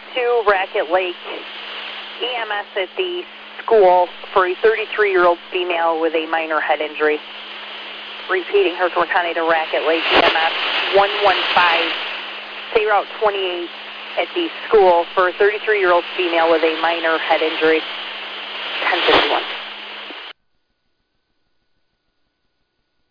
to Racket Lake EMS at the school for a 33-year-old female with a minor head injury. Repeating, Hurricane County to Racket Lake EMS 115, say Route 28 at the school for a 33-year-old female with a minor head injury. 1051.